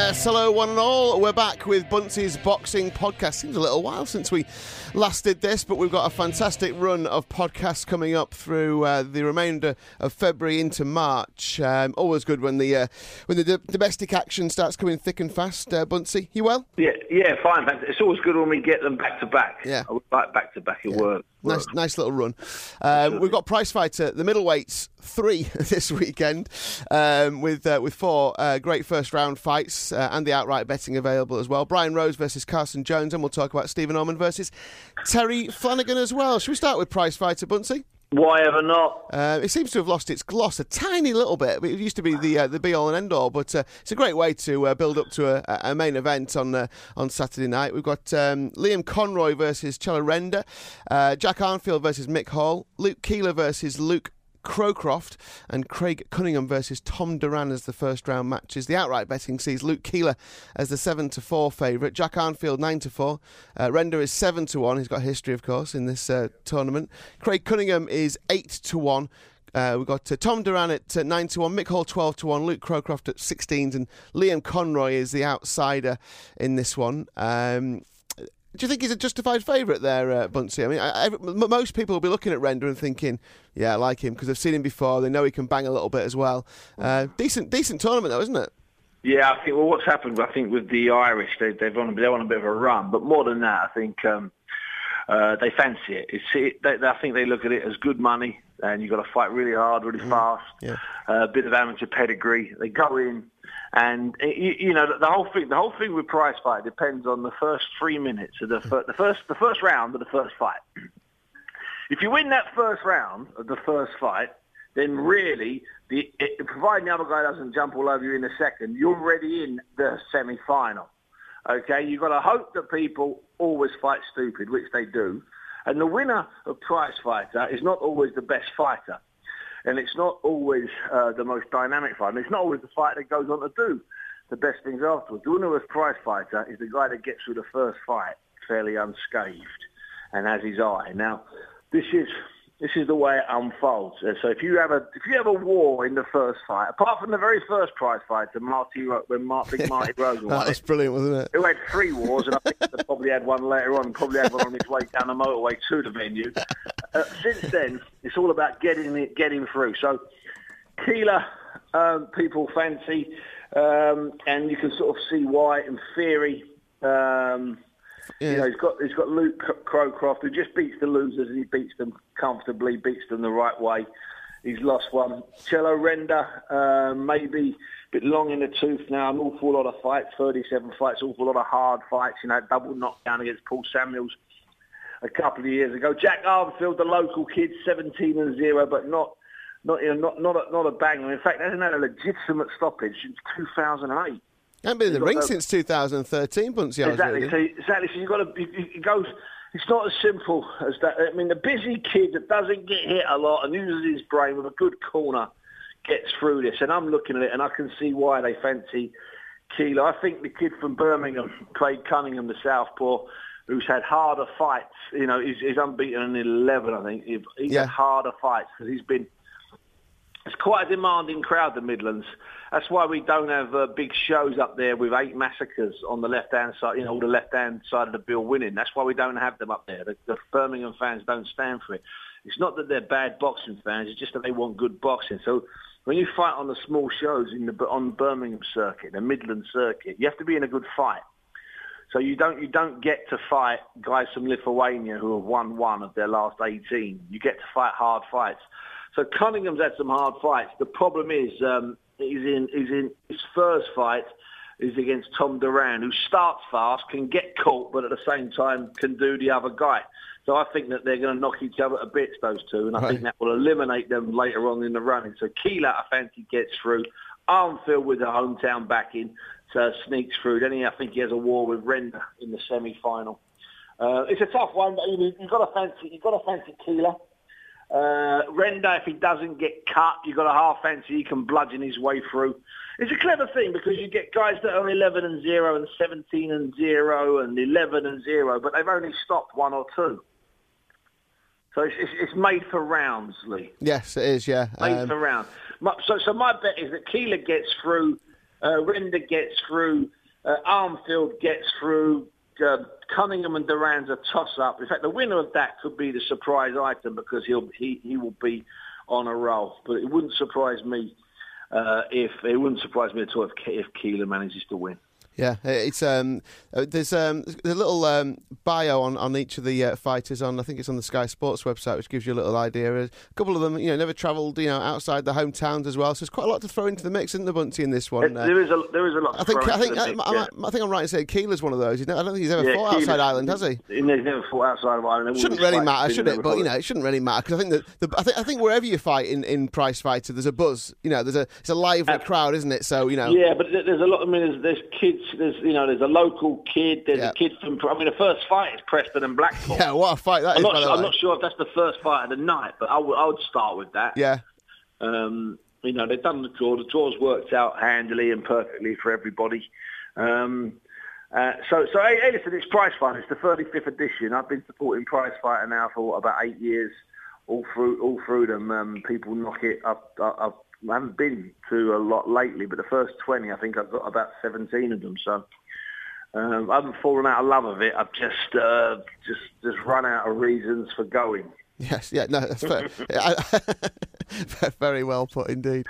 Yes, hello one and all. We're back with Bunty's Boxing Podcast. Seems a little while since we last did this, but we've got a fantastic run of podcasts coming up through the remainder of February into March. Always good when the domestic action starts coming thick and fast. Bunty, you well? Yeah, fine. It's always good when we get them back to back. Yeah, I would like back to back. It works. Nice little run. We've got Prize Fighter, the middleweights 3 this weekend, with 4 great first round fights and the outright betting available as well. Brian Rose versus Carson Jones, and we'll talk about Stephen Orman versus Terry Flanagan as well. Should we start with Prize Fighter, Bunty? Why ever not? It seems to have lost its gloss a tiny little bit. It used to be the be-all and end-all, but it's a great way to build up to a main event on Saturday night. We've got Liam Conroy versus Chella Render, Jack Arnfield versus Mick Hall, Luke Keeler versus Luke Crowcroft, and Craig Cunningham versus Tom Duran as the first round matches. The outright betting sees Luke Keeler as the 7-4 favourite, Jack Arnfield 9-4, Render is 7-1. He's got history, of course, in this tournament. Craig Cunningham is 8-1. We've got Tom Duran at 9-1, Mick Hall 12-1, Luke Crowcroft at 16s, and Liam Conroy is the outsider in this one. Do you think he's a justified favourite there, Bunty? I mean, most people will be looking at Render and thinking, yeah, I like him because they've seen him before. They know he can bang a little bit as well. Decent tournament, though, isn't it? Yeah, I think. Well, what's happened? I think with the Irish, they're on a bit of a run. But more than that, I think they fancy it. I think they look at it as good money, and you've got to fight really hard, really fast. Yeah. A bit of amateur pedigree. They go in. And you know the whole thing with prize fight depends on the first 3 minutes of the first round of the first fight. If you win that first round of the first fight, then really, providing the other guy doesn't jump all over you in the second, you're already in the semi-final. Okay, you've got to hope that people always fight stupid, which they do, and the winner of prize fighter is not always the best fighter. And it's not always the most dynamic fight. And it's not always the fight that goes on to do the best things afterwards. The winner of prize fighter is the guy that gets through the first fight fairly unscathed and has his eye. Now, this is the way it unfolds. So if you have a war in the first fight, apart from the very first prize fight, when Marty Rosen won that was brilliant, wasn't it? Who had 3 wars, and I think they probably had one later on, probably had one on his way down the motorway to the venue. Since then, it's all about getting through. So Keeler, people fancy, and you can sort of see why in theory. Yeah. You know, he's got Luke Crowcroft, who just beats the losers, and he beats them comfortably, beats them the right way. He's lost one. Chella Render, maybe a bit long in the tooth now, an awful lot of fights, 37 fights, awful lot of hard fights, you know, double knockdown against Paul Samuels a couple of years ago. Jack Arnfield, the local kid, 17-0, but not a banger. In fact, hasn't had a legitimate stoppage since 2008. Hasn't been in the ring since 2013, Bunty. Exactly. So you've got to. It goes. It's not as simple as that. I mean, the busy kid that doesn't get hit a lot and uses his brain with a good corner gets through this. And I'm looking at it, and I can see why they fancy Keeler. I think the kid from Birmingham, Craig Cunningham, the southpaw, who's had harder fights. You know, he's unbeaten in 11. I think he's had harder fights because he's been. It's quite a demanding crowd, the Midlands. That's why we don't have big shows up there with 8 massacres on the left-hand side, you know, the left-hand side of the bill winning. That's why we don't have them up there. The Birmingham fans don't stand for it. It's not that they're bad boxing fans, it's just that they want good boxing. So when you fight on the small shows on the Birmingham circuit, the Midland circuit, you have to be in a good fight. So you don't get to fight guys from Lithuania who have won 1 of their last 18. You get to fight hard fights. So Cunningham's had some hard fights. The problem is he's in his first fight is against Tom Duran, who starts fast, can get caught, but at the same time can do the other guy. So I think that they're going to knock each other to bits, those two, and I think that will eliminate them later on in the running. So Keeler, I fancy, gets through. Arnfield with the hometown backing, so sneaks through. Then I think he has a war with Render in the semi-final. It's a tough one, but you've got to fancy Keeler. Render, if he doesn't get cut, you've got a half fancy he can bludgeon his way through. It's a clever thing because you get guys that are 11-0 and 17-0 and 11-0, but they've only stopped 1 or 2. So it's made for rounds, Lee. Yes, it is. Yeah, made for rounds. So my bet is that Keeler gets through Render gets through. Armfield gets through. Cunningham and Duran's a toss-up. In fact, the winner of that could be the surprise item because he will be on a roll. But it wouldn't surprise me at all if Keeler manages to win. Yeah, it's there's a little bio on each of the fighters on, I think it's on the Sky Sports website, which gives you a little idea. A couple of them, never travelled, outside the hometowns as well. So there's quite a lot to throw into the mix, isn't there, Bunty, in this one? There is a lot. I think I'm right in saying Keeler's one of those. I don't think he's ever fought outside Ireland, has he? He's never fought outside of Ireland. Shouldn't really matter, should it? But it shouldn't really matter because I think that I think wherever you fight in Prize Fighter, there's a buzz. It's a lively crowd, isn't it? So Yeah, but there's a lot. I mean, there's kids. There's a local kid. There's a kid from. I mean, the first fight is Preston and Blackpool. Yeah, what a fight that is. I'm not sure if that's the first fight of the night, but I would start with that. Yeah. They've done the draw. The draw's worked out handily and perfectly for everybody. Hey, listen, it's Prize Fighter. It's the 35th edition. I've been supporting Prize Fighter now for about 8 years. All through them, people knock it up. I haven't been to a lot lately, but the first 20, I think I've got about 17 of them. So I haven't fallen out of love of it. I've just run out of reasons for going. Yes, yeah, no, that's fair. Very well put indeed.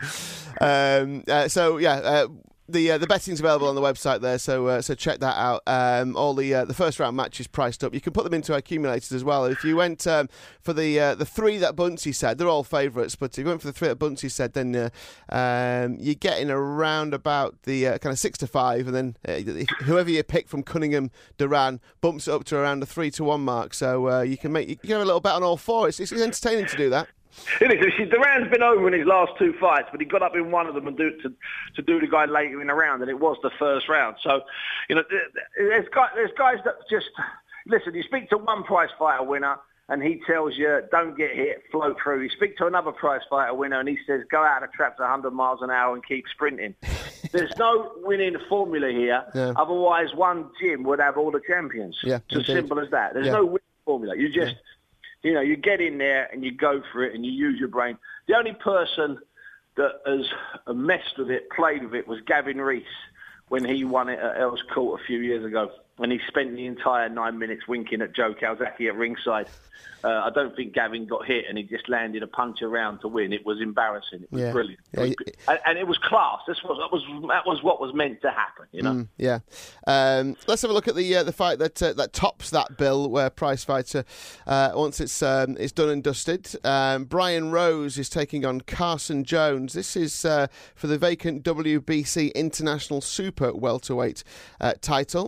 The betting's available on the website there, so check that out. All the first round matches priced up. You can put them into accumulators as well. If you went for the three that Bunty said, they're all favourites, but if you went for the three that Bunty said, then you're getting around about the kind of 6 to 5, and then whoever you pick from Cunningham, Duran bumps it up to around the 3-1 mark. So you can have a little bet on all four. It's entertaining to do that. It is. Duran's been over in his last 2 fights, but he got up in one of them and to do the guy later in the round, and it was the first round. So, there's guys that just listen. You speak to one Prize Fighter winner, and he tells you don't get hit, float through. You speak to another Prize Fighter winner, and he says go out of the trap to 100 miles an hour and keep sprinting. There's no winning formula here. Yeah. Otherwise, one gym would have all the champions. Yeah, it's as simple as that. There's no winning formula. You just you get in there and you go for it and you use your brain. The only person that has messed with it, played with it, was Gavin Rees when he won it at Earls Court a few years ago. And he spent the entire 9 minutes winking at Joe Calzaghe at ringside. I don't think Gavin got hit, and he just landed a punch around to win. It was embarrassing. It was brilliant. And it was that was what was meant to happen. Let's have a look at the fight that tops that bill, where Prize Fighter, once it's done and dusted. Brian Rose is taking on Carson Jones. This is for the vacant WBC International Super Welterweight title.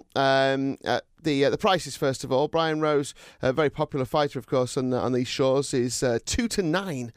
The prices, first of all. Brian Rose, a very popular fighter, of course, on these shores, is 2-9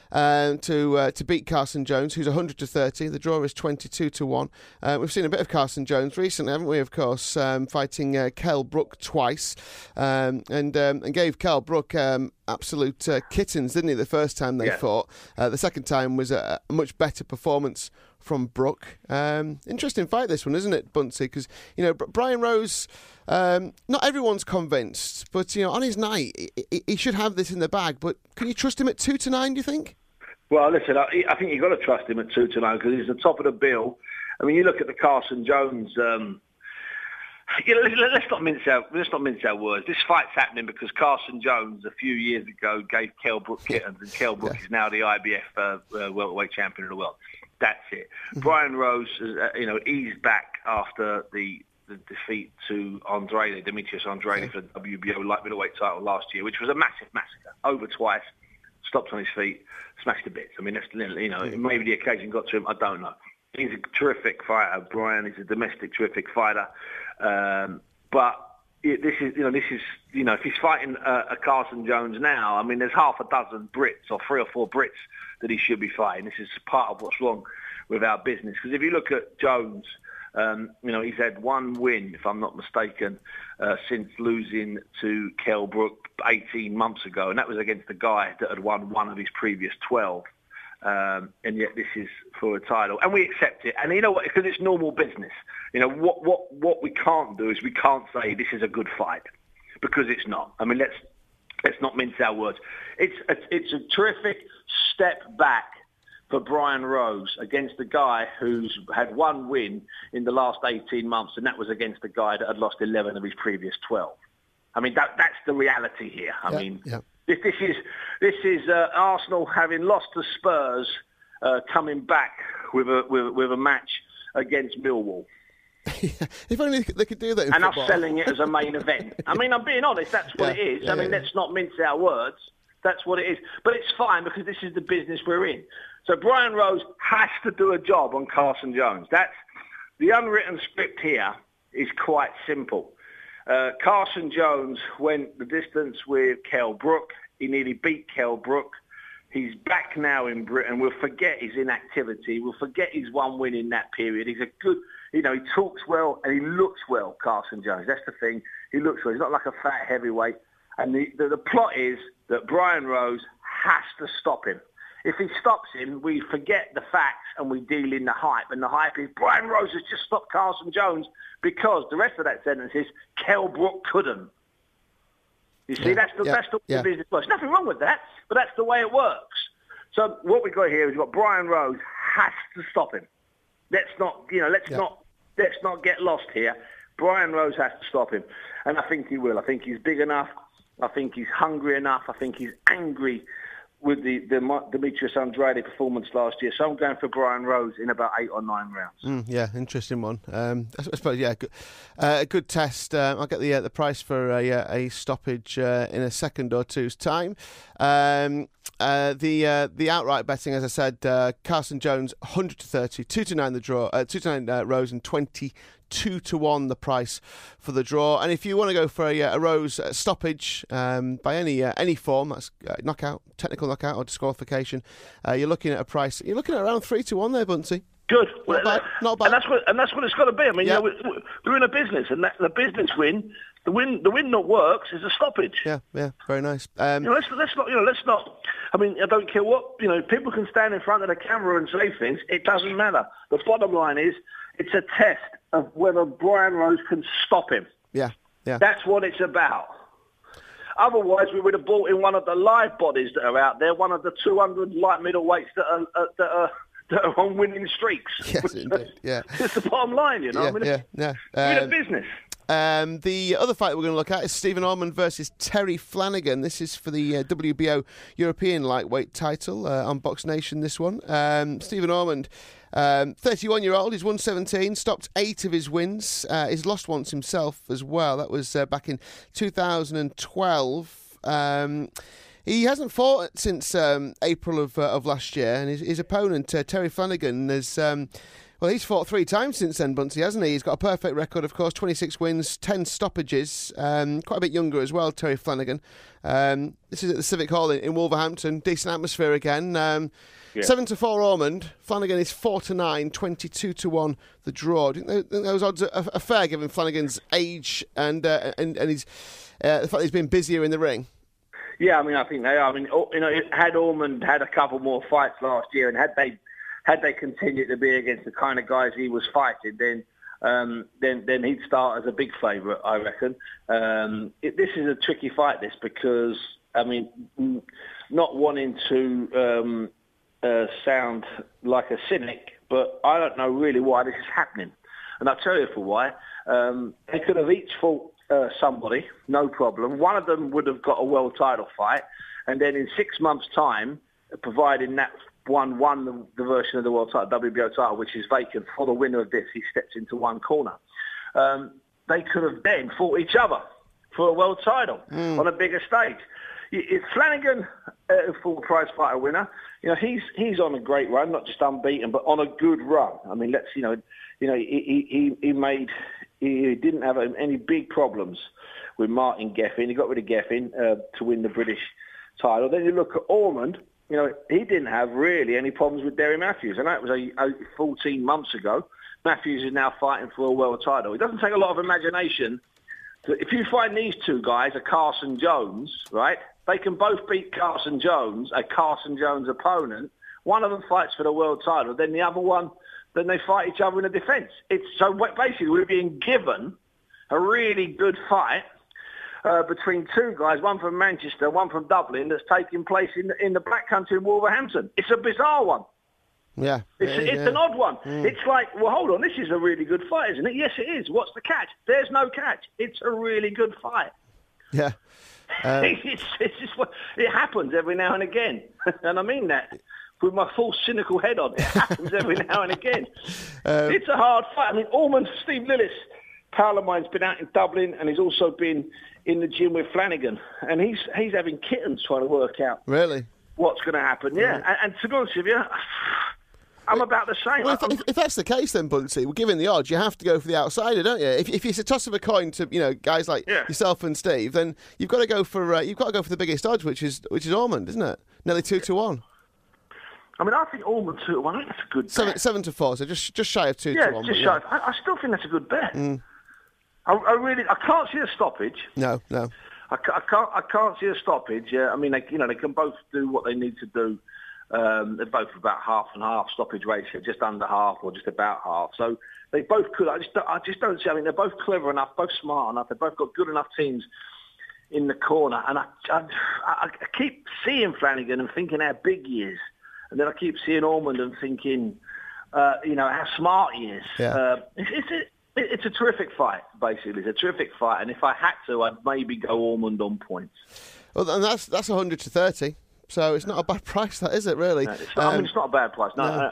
to beat Carson Jones, who's 100-30. The draw is 22-1. We've seen a bit of Carson Jones recently, haven't we? Of course, fighting Kell Brook twice, and gave Kell Brook absolute kittens, didn't he? The first time they fought. The second time was a much better performance from Brook. Interesting fight, this one, isn't it, Bunty? Because Brian Rose, not everyone's convinced, but on his night he should have this in the bag. But can you trust him at 2-9? Do you think? Well, listen, I think you've got to trust him at 2-9 because he's the top of the bill. I mean, you look at the Carson Jones. Let's not mince our words. This fight's happening because Carson Jones a few years ago gave Kell Brook kittens, and Kell Brook is now the IBF welterweight champion of the world. That's it. Mm-hmm. Brian Rose, eased back after the defeat to Demetrius Andrade for the WBO light middleweight title last year, which was a massive massacre. Over twice, stopped on his feet, smashed to bits. I mean, maybe the occasion got to him. I don't know. He's a terrific fighter. Brian is a domestic terrific fighter, but this is if he's fighting a Carson Jones now, I mean, there's half a dozen Brits or 3 or 4 Brits that he should be fighting. This is part of what's wrong with our business. Because if you look at Jones, he's had one win, if I'm not mistaken, since losing to Kell Brook 18 months ago, and that was against a guy that had won one of his previous 12. And yet this is for a title, and we accept it. And you know what? Because it's normal business. What we can't do is we can't say this is a good fight, because it's not. I mean, let's not mince our words. It's a terrific step back for Brian Rose against the guy who's had one win in the last 18 months, and that was against the guy that had lost 11 of his previous 12. I mean, that's the reality here. I mean, this is Arsenal having lost to Spurs, coming back with a match against Millwall. If only they could do that in football. Us selling it as a main event. I mean, I'm being honest, that's what it is. I mean, let's not mince our words. That's what it is. But it's fine because this is the business we're in. So Brian Rose has to do a job on Carson Jones. That's the unwritten script here is quite simple. Carson Jones went the distance with Kell Brook. He nearly beat Kell Brook. He's back now in Britain. We'll forget his inactivity. We'll forget his one win in that period. He's a good, he talks well and he looks well, Carson Jones. That's the thing. He looks well. He's not like a fat heavyweight. And the plot is that Brian Rose has to stop him. If he stops him, we forget the facts and we deal in the hype. And the hype is Brian Rose has just stopped Carson Jones because the rest of that sentence is Kell Brook couldn't. You see, that's the business works. Nothing wrong with that, but that's the way it works. So what we've got here is we've got Brian Rose has to stop him. Let's not get lost here. Brian Rose has to stop him, and I think he will. I think he's big enough. I think he's hungry enough. I think he's angry with the Demetrius Andrade performance last year. So I'm going for Brian Rose in about 8 or 9 rounds. Interesting one. I suppose, a good test. I'll get the price for a stoppage in a second or two's time. The outright betting, as I said, Carson Jones 100-30, 2-9 the draw, 2-9 Rose, and 22-1 the price for the draw. And if you want to go for a Rose stoppage by any form, that's knockout, technical knockout or disqualification, you're looking at a price. You're looking at around 3-1 there, Buncey. Good. Not bad. And that's what it's got to be. I mean, we're in a business, and the business win. The win that works is a stoppage. Yeah, very nice. Let's not. I mean, I don't care what people can stand in front of the camera and say things. It doesn't matter. The bottom line is, it's a test of whether Brian Rose can stop him. Yeah. That's what it's about. Otherwise, we would have brought in one of the live bodies that are out there, one of the 200 light middleweights that are on winning streaks. Yes, indeed. Yeah, it's the bottom line, We're in a business. The other fight we're going to look at is Stephen Ormond versus Terry Flanagan. This is for the WBO European lightweight title on Box Nation, this one. Stephen Ormond, 31-year-old, he's won 17, stopped 8 of his wins. He's lost once himself as well. That was back in 2012. He hasn't fought since April of last year, and his opponent, Terry Flanagan, has... he's fought 3 times since then, Buncey, hasn't he? He's got a perfect record, of course, 26 wins, 10 stoppages, quite a bit younger as well, Terry Flanagan. This is at the Civic Hall in Wolverhampton, decent atmosphere again. 7-4 Ormond, Flanagan is 4-9, 22-1 the draw. Do you think those odds are fair, given Flanagan's age and his, the fact that he's been busier in the ring? Yeah, I mean, I think they are. I mean, had Ormond had a couple more fights last year, and had they continued to be against the kind of guys he was fighting, then he'd start as a big favourite, I reckon. This is a tricky fight, because, I mean, not wanting to sound like a cynic, but I don't know really why this is happening. And I'll tell you for why. They could have each fought somebody, no problem. One of them would have got a world title fight, and then in 6 months' time, providing that one won the version of the world title, WBO title, which is vacant, for the winner of this, he steps into one corner. They could have then fought each other for a world title on a bigger stage. If Flanagan, full prize fighter winner, he's on a great run, not just unbeaten, but on a good run. I mean, he didn't have any big problems with Martin Geffen. He got rid of Geffen to win the British title. Then you look at Ormond. He didn't have really any problems with Derry Matthews, and that was 14 months ago. Matthews is now fighting for a world title. It doesn't take a lot of imagination. If you find these two guys, a Carson Jones, right, they can both beat Carson Jones, a Carson Jones opponent. One of them fights for the world title, then the other one, then they fight each other in a defence. So basically we're being given a really good fight between two guys, one from Manchester, one from Dublin, that's taking place in the Black Country in Wolverhampton. It's a bizarre one. Yeah. It's an odd one. It's like, well, hold on, this is a really good fight, isn't it? Yes, it is. What's the catch? There's no catch. It's a really good fight. Yeah. It's just it happens every now and again, and I mean that with my full cynical head on. It happens every now and again. It's a hard fight. I mean, Steve Lillis, pal of mine's been out in Dublin, and he's also been in the gym with Flanagan, and he's having kittens trying to work out what's going to happen. Yeah, and to be honest with you, I'm about the same. Well, if that's the case, then Buncey, well, given the odds, you have to go for the outsider, don't you? If it's a toss of a coin to guys like yourself and Steve, then you've got to go for the biggest odds, which is Ormond, isn't it? Nearly 2-1. I mean, I think Ormond 2-1. I think that's a good bet. 7-4, so just shy of 2-1. Yeah, just shy. I still think that's a good bet. I can't see a stoppage. No. I can't see a stoppage. I mean, they can both do what they need to do. They're both about half and half stoppage ratio, just under half or just about half. So they both could. I just don't see. I mean, they're both clever enough, both smart enough. They've both got good enough teams in the corner. And I keep seeing Flanagan and thinking how big he is, and then I keep seeing Ormond and thinking, how smart he is. Yeah. It's a terrific fight, basically. It's a terrific fight, and if I had to, I'd maybe go Ormond on points. Well, and that's 100-30. So it's not a bad price, that is it? Really? No, it's not a bad price. No.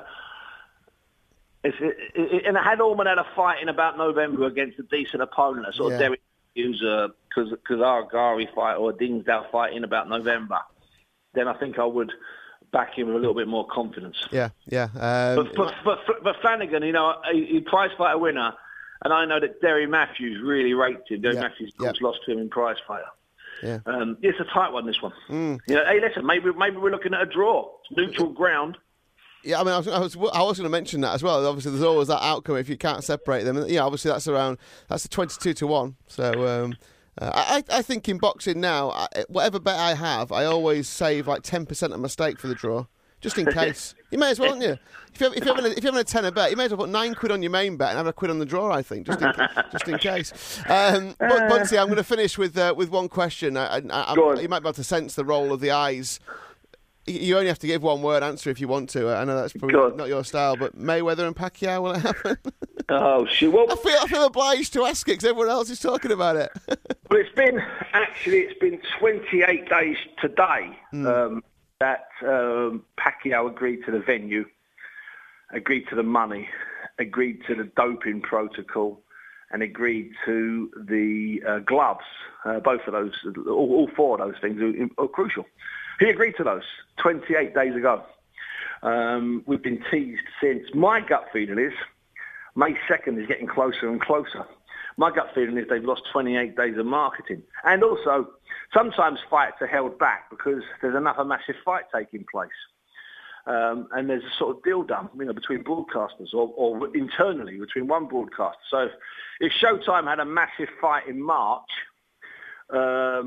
And had Ormond had a fight in about November against a decent opponent, a sort of Derek Hughes, Kazar fight or a Dingsdale fight in about November, then I think I would back him with a little bit more confidence. Yeah. But Flanagan, he prize fighter winner, and I know that Derry Matthews really rates him. Derry Matthews, of course, lost to him in prize fighter. Yeah. It's a tight one, this one. Hey, listen, maybe we're looking at a draw. Neutral ground. Yeah, I mean, I was going to mention that as well. Obviously, there's always that outcome if you can't separate them. And, obviously that's a 22-1. So I think in boxing now, whatever bet I have, I always save like 10% of my stake for the draw, just in case. You may as well, don't you? If you're having a tenner bet, you may as well put £9 on your main bet and have £1 on the draw. I think, just in case. But Buncey, I'm going to finish with one question. You might be able to sense the roll of the eyes. You only have to give one word answer if you want to. I know that's probably not your style, but Mayweather and Pacquiao, will it happen? Oh, shit. Well, I feel obliged to ask it because everyone else is talking about it. Well, it's been 28 days today that Pacquiao agreed to the venue, agreed to the money, agreed to the doping protocol, and agreed to the gloves. Both of those, all four of those things are crucial. He agreed to those 28 days ago. We've been teased since. My gut feeling is May 2nd is getting closer and closer. My gut feeling is they've lost 28 days of marketing. And also, sometimes fights are held back because there's another massive fight taking place. And there's a sort of deal done, between broadcasters or internally between one broadcaster. So if Showtime had a massive fight in March, or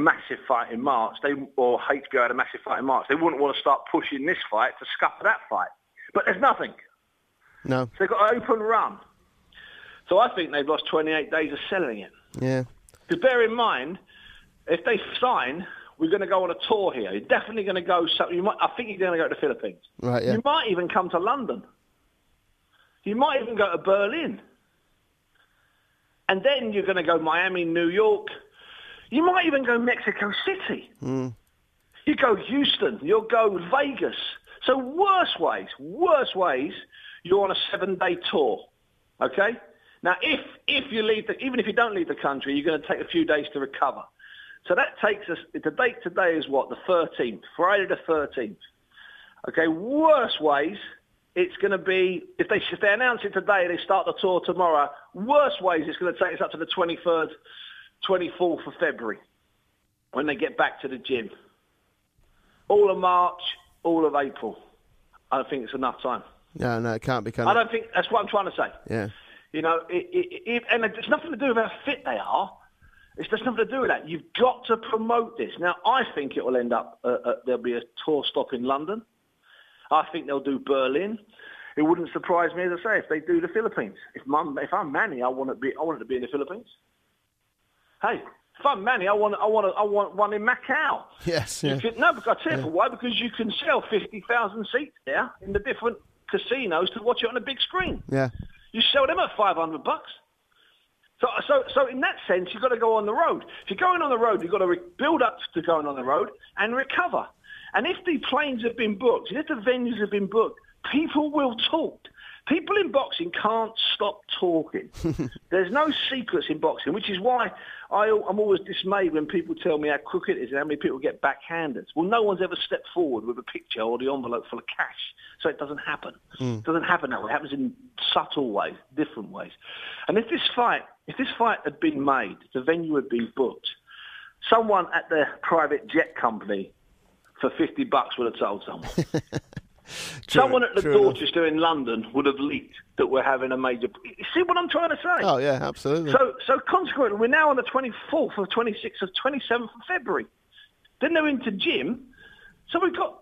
HBO had a massive fight in March, they wouldn't want to start pushing this fight to scupper that fight. But there's nothing. No. So they've got an open run. So I think they've lost 28 days of selling it. Yeah. Because bear in mind, if they sign, we're going to go on a tour here. You're definitely going to go. I think you're going to go to the Philippines. Right. Yeah. You might even come to London. You might even go to Berlin. And then you're going to go Miami, New York. You might even go Mexico City. You go Houston. You'll go Vegas. So worst ways, you're on a 7-day tour. Okay? Now, if you leave, even if you don't leave the country, you're going to take a few days to recover. So that takes us, the date today is what? The 13th, Friday the 13th. Okay, worst ways, it's going to be, if they announce it today, they start the tour tomorrow, worst ways, it's going to take us up to the 23rd, 24th of February, when they get back to the gym. All of March, all of April. I don't think it's enough time. No, it can't be. I don't think, that's what I'm trying to say. Yeah. And it's nothing to do with how fit they are. It's just nothing to do with that. You've got to promote this. Now, I think it will end up, there'll be a tour stop in London. I think they'll do Berlin. It wouldn't surprise me, as I say, if they do the Philippines. If I'm Manny, I want it to be in the Philippines. Hey, if I'm Manny, I want one in Macau. Yes. Yeah. No, because I'll tell you for why. Because you can sell 50,000 seats there in the different casinos to watch it on a big screen. Yeah. You sell them at $500. So in that sense, you've got to go on the road. If you're going on the road, you've got to build up to going on the road and recover. And if the planes have been booked, and if the venues have been booked, people will talk. People in boxing can't stop talking. There's no secrets in boxing, which is why I'm always dismayed when people tell me how crooked it is and how many people get backhanders. Well, no one's ever stepped forward with a picture or the envelope full of cash, so it doesn't happen. It doesn't happen that way. It happens in subtle ways, different ways. And if this fight had been made, the venue had been booked, someone at the private jet company for $50 would have told someone. Someone at the Dorchester in London would have leaked that we're having a major... You see what I'm trying to say? Oh, yeah, absolutely. So consequently, we're now on the 24th or 26th of 27th of February. Then they're into gym. So you've got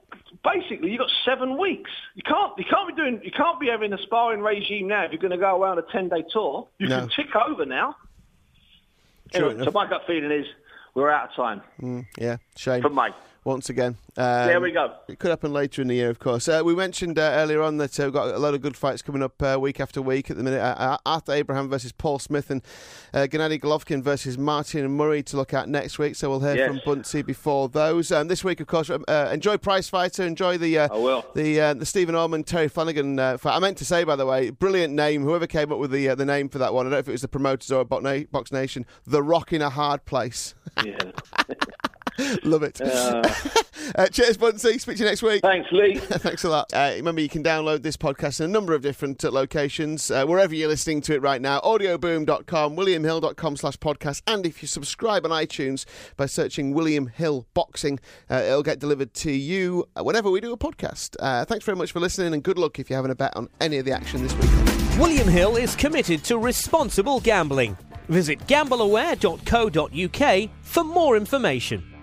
7 weeks. You can't be having a sparring regime now if you're going to go around a 10-day tour. You can tick over now. Anyway, so my gut feeling is we're out of time. Yeah, shame. For May. Once again. There we go. It could happen later in the year, of course. We mentioned earlier on that we've got a lot of good fights coming up week after week at the minute. Arthur Abraham versus Paul Smith and Gennady Golovkin versus Martin Murray to look at next week. So we'll hear from Bunty before those. This week, of course, enjoy Prize Fighter. Enjoy the Stephen Orman, Terry Flanagan fight. I meant to say, by the way, brilliant name. Whoever came up with the name for that one, I don't know if it was the promoters or Box Nation, The Rock in a Hard Place. Yeah. Love it. Cheers, Bunty. Speak to you next week. Thanks, Lee. Thanks a lot. Remember, you can download this podcast in a number of different locations, wherever you're listening to it right now. Audioboom.com, williamhill.com/podcast. And if you subscribe on iTunes by searching William Hill Boxing, it'll get delivered to you whenever we do a podcast. Thanks very much for listening, and good luck if you're having a bet on any of the action this weekend. William Hill is committed to responsible gambling. Visit gambleaware.co.uk for more information.